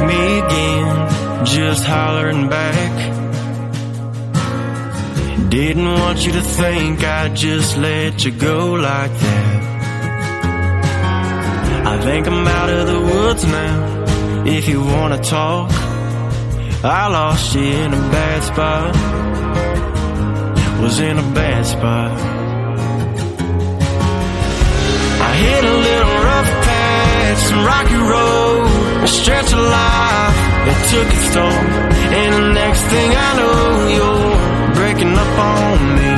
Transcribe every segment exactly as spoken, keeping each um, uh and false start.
me again, just hollering back. Didn't want you to think I'd just let you go like that. I think I'm out of the woods now, if you wanna talk. I lost you in a bad spot, was in a bad spot. I hit a little rough patch, some rocky road, a stretch of life that took its toll. And the next thing I know, you're breaking up on me.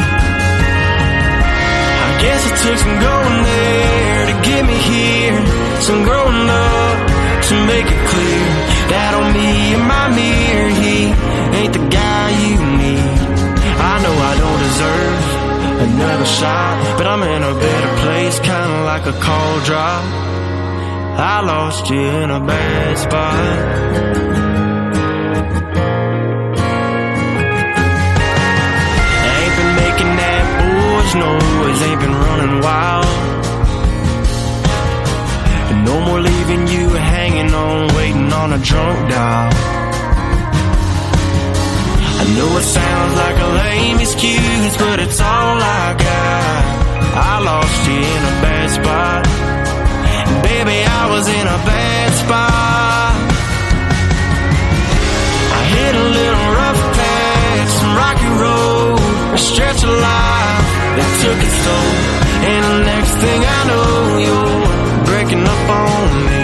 I guess it took some going there to get me here, some growing up to make it clear that on me and my mirror, he ain't the guy you need. I know I don't deserve another shot, but I'm in a better place, kinda like a call drop. I lost you in a bad spot. Ain't been making that boys noise, ain't been running wild. No more leaving you hanging on, waiting on a drunk dial. I know it sounds like a lame excuse, but it's all I got. I lost you in a bad spot, and baby, I was in a bad spot. I hit a little rough patch, some rocky road, a stretch of life that took its toll. And the next thing I know, you're breaking up on me.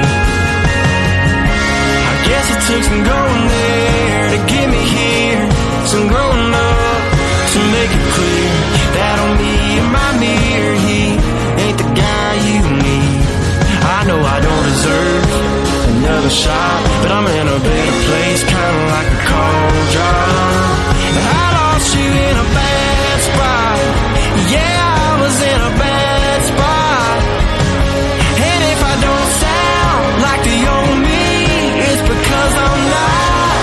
I guess it took some going there to get me here, some growing up to make it clear that on me and my mirror, he ain't the guy you need. I know I don't deserve another shot, but I'm in a better place, kinda like a call drop. I lost you in a bad spot, yeah, I was in a bad spot. And if I don't sound like the old me, it's because I'm not.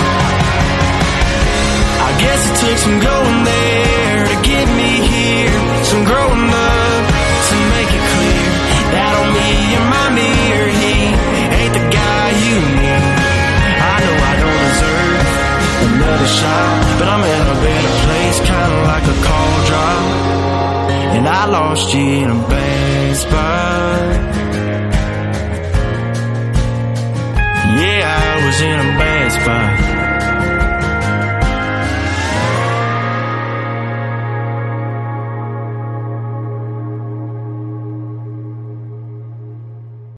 I guess it took some going there to get me here, some growing up to make it clear that on me and my mirror, he ain't the guy you need. I know I don't deserve another shot, but I'm in a better place, kinda like a call drop. And I lost you in a bad spot. Yeah, I was in a bad